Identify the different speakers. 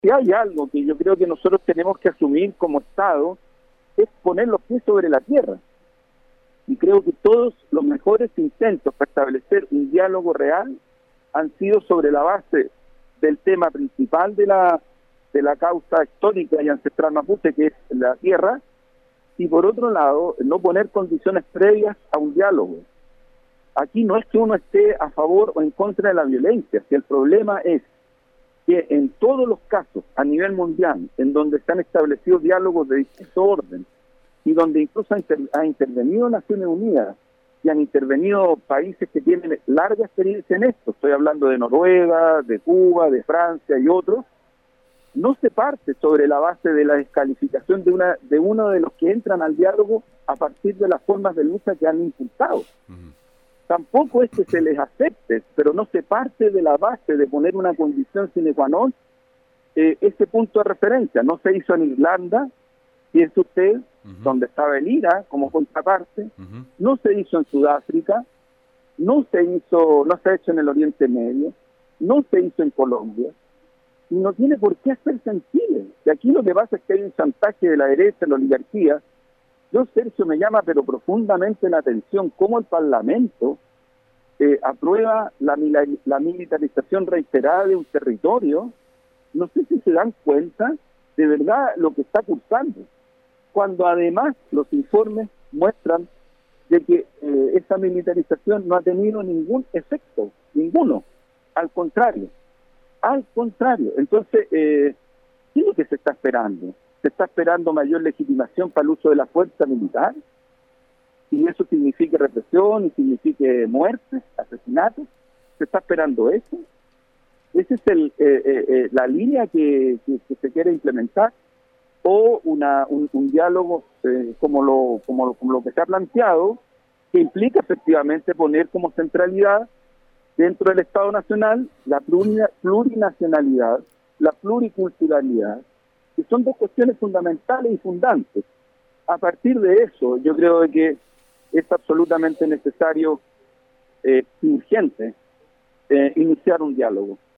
Speaker 1: Si hay algo que yo creo que nosotros tenemos que asumir como Estado, es poner los pies sobre la tierra. Y creo que todos los mejores intentos para establecer un diálogo real han sido sobre la base del tema principal de la causa histórica y ancestral mapuche, que es la tierra, y por otro lado, no poner condiciones previas a un diálogo. Aquí no es que uno esté a favor o en contra de la violencia, si el problema es que en todos los casos a nivel mundial, en donde se han establecido diálogos de distinto orden, y donde incluso ha intervenido Naciones Unidas, y han intervenido países que tienen larga experiencia en esto, estoy hablando de Noruega, de Cuba, de Francia y otros, no se parte sobre la base de la descalificación de uno de los que entran al diálogo a partir de las formas de lucha que han impulsado. Tampoco es que se les acepte, pero no se parte de la base de poner una condición sine qua non, ese punto de referencia. No se hizo en Irlanda, piense usted, donde estaba el IRA como contraparte, no se hizo en Sudáfrica, no se ha hecho en el Oriente Medio, no se hizo en Colombia, y no tiene por qué hacerse en Chile. Y aquí lo que pasa es que hay un chantaje de la derecha, la oligarquía. Yo, Sergio, me llama pero profundamente la atención cómo el Parlamento aprueba la militarización reiterada de un territorio. No sé si se dan cuenta de verdad lo que está cursando, cuando además los informes muestran de que esa militarización no ha tenido ningún efecto, ninguno, al contrario. Entonces, ¿qué es lo que se está esperando? ¿Se está esperando mayor legitimación para el uso de la fuerza militar? ¿Y eso significa represión y signifique muertes, asesinatos? ¿Se está esperando eso? ¿Esa es la línea que se quiere implementar? ¿O un diálogo como lo que se ha planteado, que implica efectivamente poner como centralidad dentro del Estado Nacional la plurinacionalidad, la pluriculturalidad, que son dos cuestiones fundamentales y fundantes? A partir de eso, yo creo que es absolutamente necesario y urgente iniciar un diálogo.